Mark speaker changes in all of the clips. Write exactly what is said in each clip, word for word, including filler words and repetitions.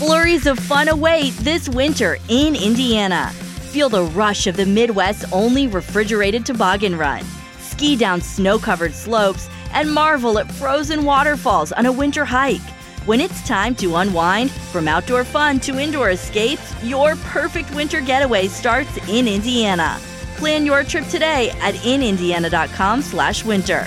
Speaker 1: Flurries of fun await this winter in Indiana. Feel the rush of the Midwest's only refrigerated toboggan run. Ski down snow-covered slopes and marvel at frozen waterfalls on a winter hike. When it's time to unwind, from outdoor fun to indoor escapes, your perfect winter getaway starts in Indiana. Plan your trip today at in indiana dot com slash winter.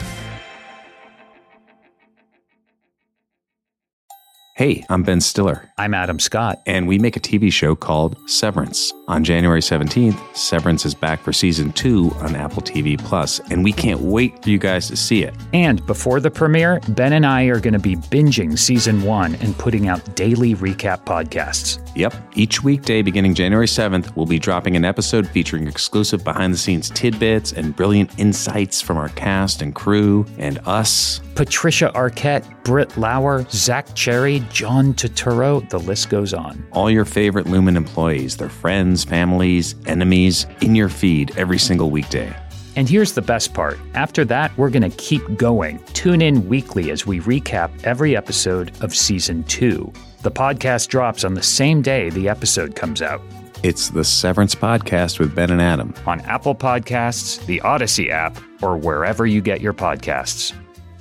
Speaker 2: Hey, I'm Ben Stiller.
Speaker 3: I'm Adam Scott.
Speaker 2: And we make a T V show called Severance. On January seventeenth, Severance is back for season two on Apple T V Plus, and we can't wait for you guys to see it.
Speaker 3: And before the premiere, Ben and I are going to be binging season one and putting out daily recap podcasts.
Speaker 2: Yep. Each weekday beginning January seventh, we'll be dropping an episode featuring exclusive behind-the-scenes tidbits and brilliant insights from our cast and crew and us.
Speaker 3: Patricia Arquette, Britt Lauer, Zach Cherry, John Turturro, the list goes on.
Speaker 2: All your favorite Lumen employees, their friends, families, enemies, in your feed every single weekday.
Speaker 3: And here's the best part. After that, we're going to keep going. Tune in weekly as we recap every episode of season two. The podcast drops on the same day the episode comes out.
Speaker 2: It's the Severance Podcast with Ben and Adam.
Speaker 3: On Apple Podcasts, the Odyssey app, or wherever you get your podcasts.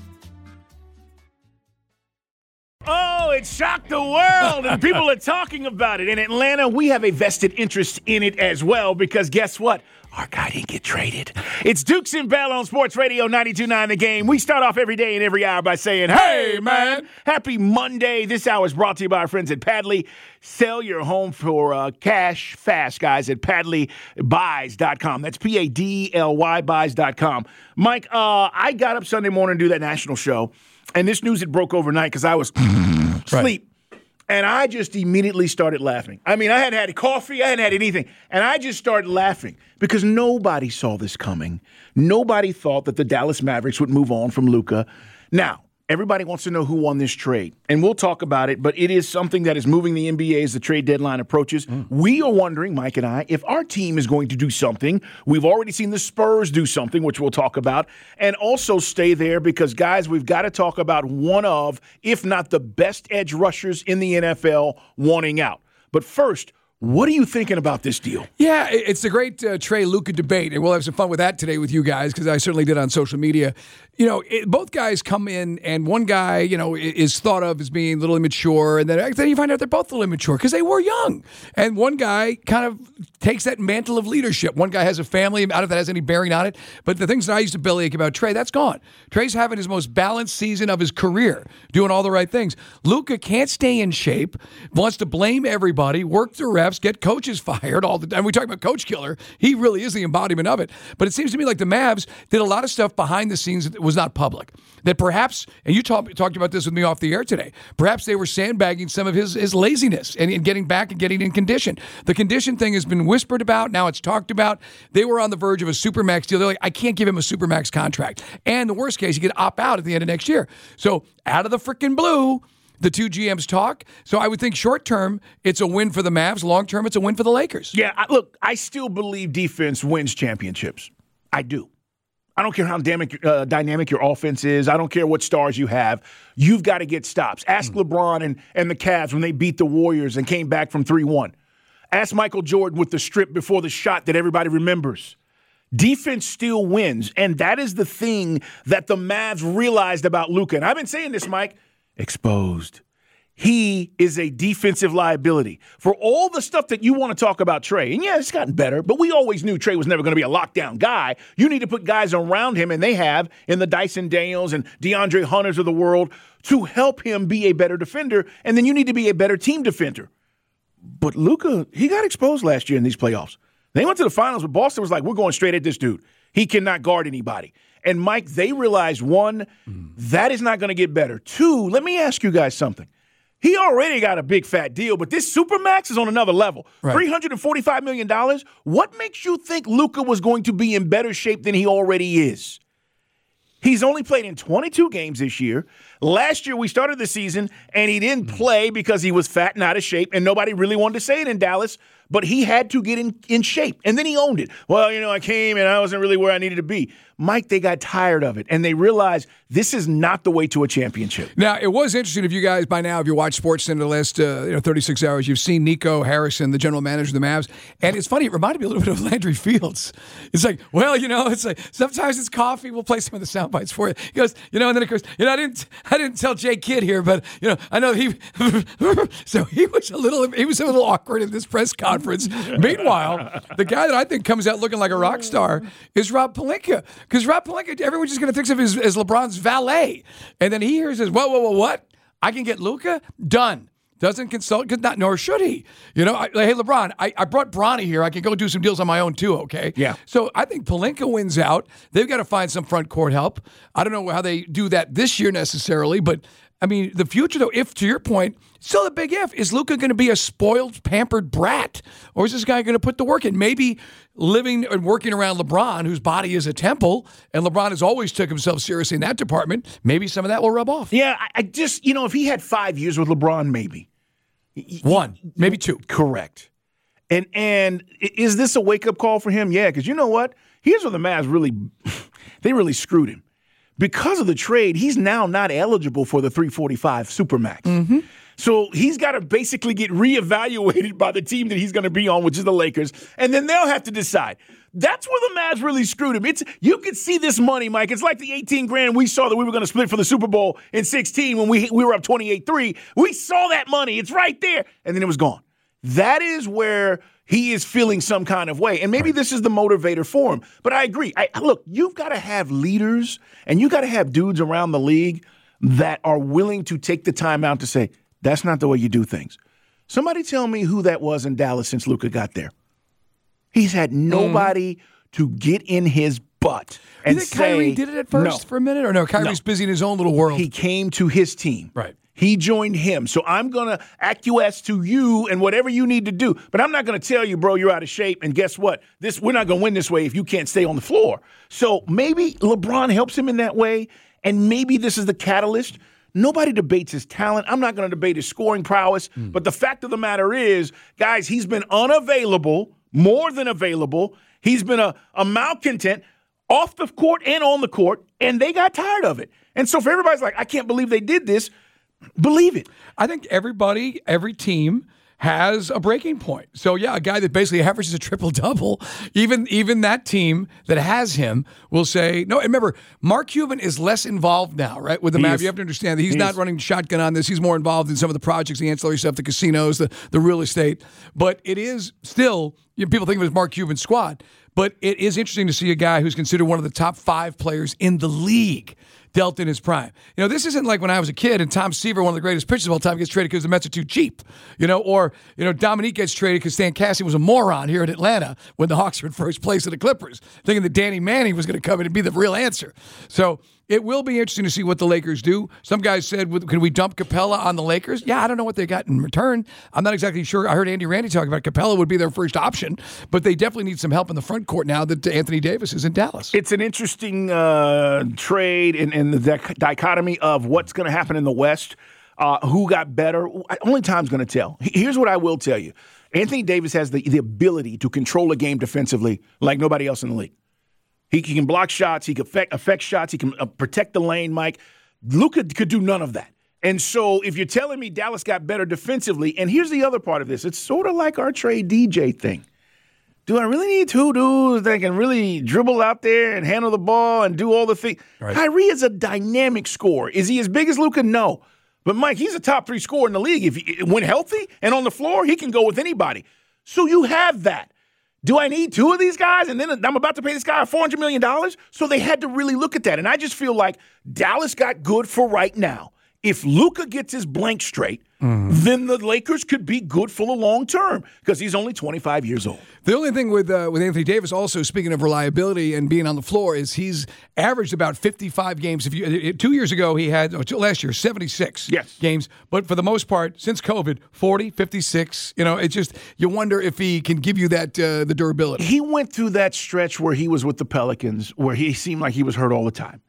Speaker 4: Oh, it shocked the world, and people are talking about it. In Atlanta, we have a vested interest in it as well, because guess what? Our guy didn't get traded. It's Dukes and Bell on Sports Radio ninety-two point nine The Game. We start off every day and every hour by saying, hey, man, happy Monday. This hour is brought to you by our friends at Padley. Sell your home for uh, cash fast, guys, at padley buys dot com. That's P A D L Y buys dot com. Mike, uh, I got up Sunday morning to do that national show, and this news had broke overnight because I was asleep. Right. And I just immediately started laughing. I mean, I hadn't had coffee. I hadn't had anything. And I just started laughing because nobody saw this coming. Nobody thought that the Dallas Mavericks would move on from Luka. Now, everybody wants to know who won this trade. And we'll talk about it, but it is something that is moving the N B A as the trade deadline approaches. Mm. We are wondering, Mike and I, if our team is going to do something. We've already seen the Spurs do something, which we'll talk about. And also stay there because, guys, we've got to talk about one of, if not the best edge rushers in the N F L wanting out. But first, what are you thinking about this deal?
Speaker 5: Yeah, it's the great uh, Trey Luka debate, and we'll have some fun with that today with you guys because I certainly did on social media. You know, it, both guys come in, and one guy, you know, is thought of as being a little immature, and then, then you find out they're both a little immature because they were young. And one guy kind of takes that mantle of leadership. One guy has a family. I don't know if that has any bearing on it, but the things that I used to bellyache about Trey, that's gone. Trey's having his most balanced season of his career, doing all the right things. Luka can't stay in shape, wants to blame everybody, work the refs, get coaches fired all the time. We talk about coach killer. He really is the embodiment of it. But it seems to me like the Mavs did a lot of stuff behind the scenes that was not public. That perhaps, and you talk, talked about this with me off the air today, perhaps they were sandbagging some of his, his laziness and, and getting back and getting in condition. The condition thing has been whispered about. Now it's talked about. They were on the verge of a Supermax deal. They're like, I can't give him a Supermax contract. And the worst case, he could opt out at the end of next year. So out of the freaking blue, the two G Ms talk. So I would think short term, it's a win for the Mavs. Long term, it's a win for the Lakers.
Speaker 4: Yeah, I, look, I still believe defense wins championships. I do. I don't care how dynamic, uh, dynamic your offense is. I don't care what stars you have. You've got to get stops. Ask mm. LeBron and, and the Cavs when they beat the Warriors and came back from three one. Ask Michael Jordan with the strip before the shot that everybody remembers. Defense still wins, and that is the thing that the Mavs realized about Luka. And I've been saying this, Mike. Exposed. He is a defensive liability. For all the stuff that you want to talk about Trey, and yeah, it's gotten better, but we always knew Trey was never going to be a lockdown guy. You need to put guys around him, and they have in the Dyson Daniels and DeAndre Hunters of the world to help him be a better defender, and then you need to be a better team defender. But Luka, he got exposed last year in these playoffs. They went to the finals, but Boston was like, we're going straight at this dude. He cannot guard anybody. And, Mike, they realized, one, mm. that is not going to get better. Two, let me ask you guys something. He already got a big fat deal, but this Supermax is on another level. Right. three hundred forty-five million dollars. What makes you think Luka was going to be in better shape than he already is? He's only played in twenty-two games this year. Last year we started the season and he didn't play because he was fat and out of shape, and nobody really wanted to say it in Dallas, but he had to get in, in shape. And then he owned it. Well, you know, I came and I wasn't really where I needed to be. Mike, they got tired of it, and they realized this is not the way to a championship.
Speaker 5: Now, it was interesting if you guys, by now, if you watch SportsCenter the last uh, you know, thirty-six hours, you've seen Nico Harrison, the general manager of the Mavs. And it's funny, it reminded me a little bit of Landry Fields. It's like, well, you know, it's like sometimes it's coffee. We'll play some of the sound bites for you. He goes, you know, and then of course, you know, I didn't I didn't tell Jay Kidd here, but, you know, I know he – so he was a little he was a little awkward in this press conference. Meanwhile, the guy that I think comes out looking like a rock star is Rob Pelinka, because Rob Pelinka, everyone's just going to think of him as, as LeBron's valet. And then he hears this, whoa, whoa, whoa, what? I can get Luka? Done. Doesn't consult, not, nor should he. You know, I, hey, LeBron, I, I brought Bronny here. I can go do some deals on my own too, okay?
Speaker 4: Yeah.
Speaker 5: So I think Pelinka wins out. They've got to find some front court help. I don't know how they do that this year necessarily, but, I mean, the future, though, if, to your point, still a big if. Is Luka going to be a spoiled, pampered brat? Or is this guy going to put the work in? Maybe living and working around LeBron, whose body is a temple, and LeBron has always took himself seriously in that department, maybe some of that will rub off.
Speaker 4: Yeah, I, I just, you know, if he had five years with LeBron, maybe.
Speaker 5: One, maybe two.
Speaker 4: Correct. And and is this a wake-up call for him? Yeah, because you know what? Here's where the Mavs really, they really screwed him. Because of the trade, he's now not eligible for the three forty-five Supermax. Mm-hmm. So he's got to basically get reevaluated by the team that he's going to be on, which is the Lakers, and then they'll have to decide. That's where the Mavs really screwed him. It's you could see this money, Mike. It's like the eighteen grand we saw that we were going to split for the Super Bowl in sixteen when we we were up twenty-eight three. We saw that money. It's right there, and then it was gone. That is where he is feeling some kind of way, and maybe this is the motivator for him. But I agree. I, look, you've got to have leaders, and you got to have dudes around the league that are willing to take the time out to say, that's not the way you do things. Somebody tell me who that was in Dallas since Luka got there. He's had nobody mm. to get in his butt and
Speaker 5: you think
Speaker 4: say,
Speaker 5: Kyrie did it at first
Speaker 4: no.
Speaker 5: for a minute? Or no, Kyrie's no. busy in his own little world.
Speaker 4: He came to his team.
Speaker 5: Right.
Speaker 4: He joined him. So I'm going to acquiesce to you and whatever you need to do. But I'm not going to tell you, bro, you're out of shape. And guess what? This We're not going to win this way if you can't stay on the floor. So maybe LeBron helps him in that way, and maybe this is the catalyst. Nobody debates his talent. I'm not going to debate his scoring prowess. Mm. But the fact of the matter is, guys, he's been unavailable, more than available. He's been a, a malcontent off the court and on the court, and they got tired of it. And so for everybody's like, I can't believe they did this, believe it.
Speaker 5: I think everybody, every team has a breaking point. So, yeah, a guy that basically averages a triple-double, even even that team that has him will say, no, remember, Mark Cuban is less involved now, right, with the Mavs. You have to understand that he's he not is. running shotgun on this. He's more involved in some of the projects, the ancillary stuff, the casinos, the, the real estate. But it is still, you know, people think of it as Mark Cuban's squad, but it is interesting to see a guy who's considered one of the top five players in the league dealt in his prime. You know, this isn't like when I was a kid and Tom Seaver, one of the greatest pitchers of all time, gets traded because the Mets are too cheap. You know, or, you know, Dominique gets traded because Stan Cassie was a moron here in Atlanta when the Hawks were in first place of the Clippers, thinking that Danny Manning was going to come in and be the real answer. So it will be interesting to see what the Lakers do. Some guys said, can we dump Capella on the Lakers? Yeah, I don't know what they got in return. I'm not exactly sure. I heard Andy Randy talking about Capella would be their first option, but they definitely need some help in the front court now that Anthony Davis is in Dallas.
Speaker 4: It's an interesting uh, trade in, in the dic- dichotomy of what's going to happen in the West, uh, who got better. Only time's going to tell. Here's what I will tell you. Anthony Davis has the, the ability to control a game defensively like nobody else in the league. He, he can block shots. He can affect, affect shots. He can uh, protect the lane, Mike. Luka could do none of that. And so if you're telling me Dallas got better defensively, and here's the other part of this. It's sort of like our Trey D J thing. Do I really need two dudes that can really dribble out there and handle the ball and do all the things? Right. Kyrie is a dynamic scorer. Is he as big as Luka? No. But, Mike, he's a top three scorer in the league. If he, when healthy and on the floor, he can go with anybody. So you have that. Do I need two of these guys? And then I'm about to pay this guy four hundred million dollars? So they had to really look at that. And I just feel like Dallas got good for right now. If Luka gets his blank straight, mm-hmm. then the Lakers could be good for the long term because he's only twenty-five years old.
Speaker 5: The only thing with uh, with Anthony Davis, also speaking of reliability and being on the floor, is he's averaged about fifty-five games. If you two years ago he had oh, last year seventy-six
Speaker 4: yes.
Speaker 5: games, but for the most part since COVID, forty, fifty-six. You know, it's just you wonder if he can give you that uh, the durability.
Speaker 4: He went through that stretch where he was with the Pelicans, where he seemed like he was hurt all the time.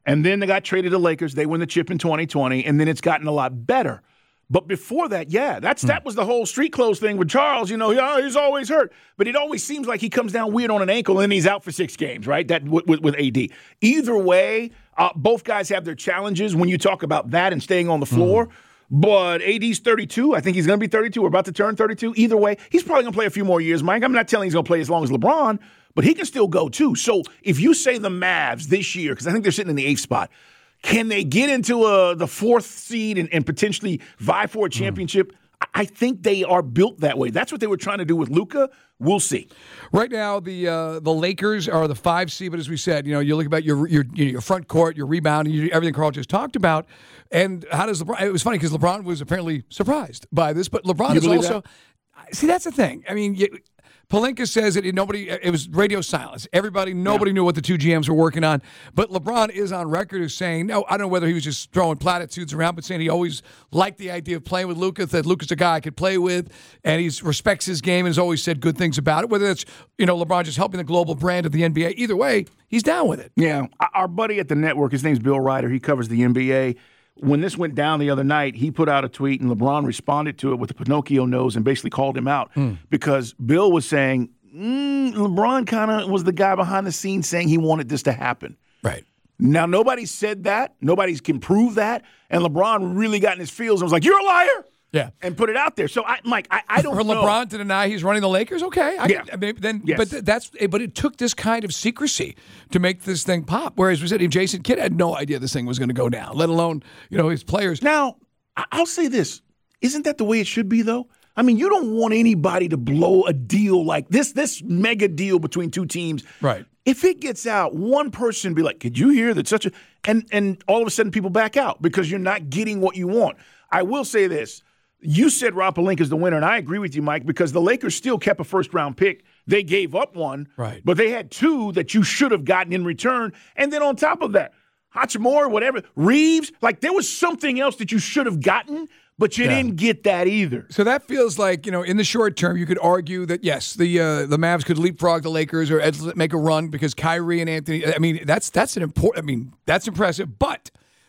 Speaker 4: And then they got traded to Lakers. They win the chip in twenty twenty, and then it's gotten a lot better. But before that, yeah, that's mm. that was the whole street clothes thing with Charles. You know, yeah, he's always hurt. But it always seems like he comes down weird on an ankle, and then he's out for six games, right? That with, with, with A D. Either way, uh, both guys have their challenges when you talk about that and staying on the floor. Mm. But A D's thirty-two. I think he's going to be thirty-two. We're about to turn thirty-two. Either way, he's probably going to play a few more years, Mike. I'm not telling he's going to play as long as LeBron, but he can still go too. So if you say the Mavs this year, because I think they're sitting in the eighth spot, can they get into uh, the fourth seed and, and potentially vie for a championship? Mm. I think they are built that way. That's what they were trying to do with Luka. We'll see.
Speaker 5: Right now, the uh, the Lakers are the five seed, but as we said, you know, you look about your your you know, your front court, your rebound, and everything Carl just talked about. And how does LeBron? It was funny because LeBron was apparently surprised by this, but LeBron
Speaker 4: you
Speaker 5: is also.
Speaker 4: That?
Speaker 5: See, that's the thing. I mean. You, Pelinka says it. Nobody. It was radio silence. Everybody. Nobody yeah. knew what the two G Ms were working on. But LeBron is on record as saying, no, I don't know whether he was just throwing platitudes around, but saying he always liked the idea of playing with Luka. That Luka's a guy I could play with, and he respects his game and has always said good things about it. Whether it's you know LeBron just helping the global brand of the N B A, either way, he's down with it.
Speaker 4: Yeah, our buddy at the network, his name's Bill Ryder. He covers the N B A. When this went down the other night, he put out a tweet, and LeBron responded to it with a Pinocchio nose and basically called him out mm. because Bill was saying. Mm, LeBron kind of was the guy behind the scenes saying he wanted this to happen.
Speaker 5: Right.
Speaker 4: Now, nobody said that. Nobody can prove that. And LeBron really got in his feels and was like, you're a liar.
Speaker 5: Yeah.
Speaker 4: And put it out there. So, I, Mike, I, I don't
Speaker 5: For
Speaker 4: know.
Speaker 5: For LeBron to deny he's running the Lakers, okay. I
Speaker 4: yeah.
Speaker 5: Can, I mean, then,
Speaker 4: yes.
Speaker 5: But th- that's. But it took this kind of secrecy to make this thing pop. Whereas we said, Jason Kidd had no idea this thing was going to go down, let alone, you know, his players.
Speaker 4: Now, I'll say this. Isn't that the way it should be, though? I mean, you don't want anybody to blow a deal like this, this mega deal between two teams.
Speaker 5: Right.
Speaker 4: If it gets out, one person be like, could you hear that such a – and and all of a sudden people back out because you're not getting what you want. I will say this. You said Rob Pelinka is the winner, and I agree with you, Mike, because the Lakers still kept a first-round pick. They gave up one,
Speaker 5: right.
Speaker 4: but they had two that you should have gotten in return. And then on top of that, Hachimura, whatever, Reeves, like there was something else that you should have gotten – but you yeah. didn't get that either.
Speaker 5: So that feels like, you know, in the short term, you could argue that, yes, the uh, the Mavs could leapfrog the Lakers or make a run because Kyrie and Anthony, I mean, that's that's an important, I mean, that's impressive. But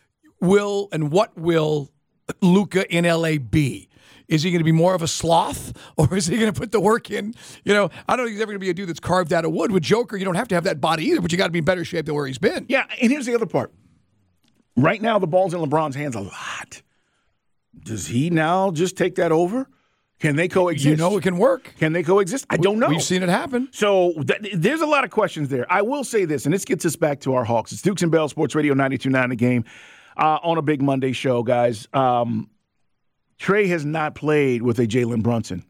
Speaker 5: will and what will Luka in L A be? Is he going to be more of a sloth or is he going to put the work in? You know, I don't think he's ever going to be a dude that's carved out of wood. With Joker, you don't have to have that body either, but you got to be in better shape than where he's been.
Speaker 4: Yeah, and here's the other part. Right now, the ball's in LeBron's hands a lot. Does he now just take that over? Can they coexist?
Speaker 5: You know it can work.
Speaker 4: Can they coexist? I don't know.
Speaker 5: We've seen it happen.
Speaker 4: So th- there's a lot of questions there. I will say this, and this gets us back to our Hawks. It's Dukes and Bell, Sports Radio ninety-two point nine The Game, uh, on a big Monday show, guys. Um, Trey has not played with a Jalen Brunson.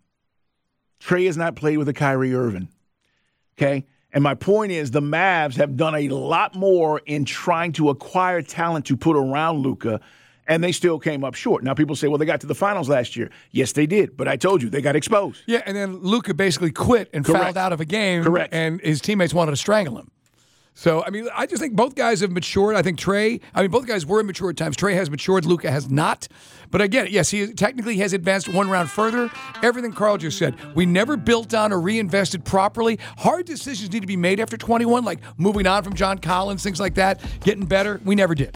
Speaker 4: Trey has not played with a Kyrie Irving. Okay? And my point is the Mavs have done a lot more in trying to acquire talent to put around Luka, and they still came up short. Now, people say, well, they got to the finals last year. Yes, they did. But I told you, they got exposed.
Speaker 5: Yeah, and then Luka basically quit and
Speaker 4: Correct.
Speaker 5: fouled out of a game.
Speaker 4: Correct.
Speaker 5: And his teammates wanted to strangle him. So, I mean, I just think both guys have matured. I think Trey, I mean, both guys were immature at times. Trey has matured. Luka has not. But again, yes, he technically has advanced one round further. Everything Carl just said. We never built on or reinvested properly. Hard decisions need to be made after twenty-one, like moving on from John Collins, things like that, getting better. We never did.